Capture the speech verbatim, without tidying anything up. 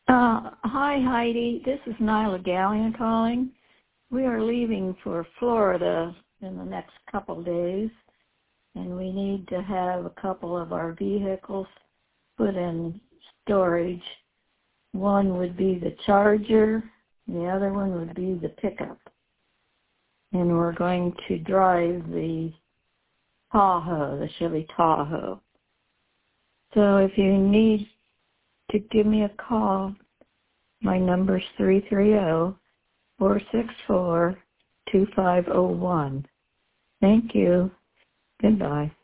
Uh, hi, Heidi. This is Nyla Gallion calling. We are leaving for Florida in the next couple days, and we need to have a couple of our vehicles put in storage. One would be the Charger, the other one would be the pickup. And we're going to drive the Tahoe, the Chevy Tahoe. So if you need to give me a call, my number's three three zero, four six four, two five zero one. Thank you. Goodbye.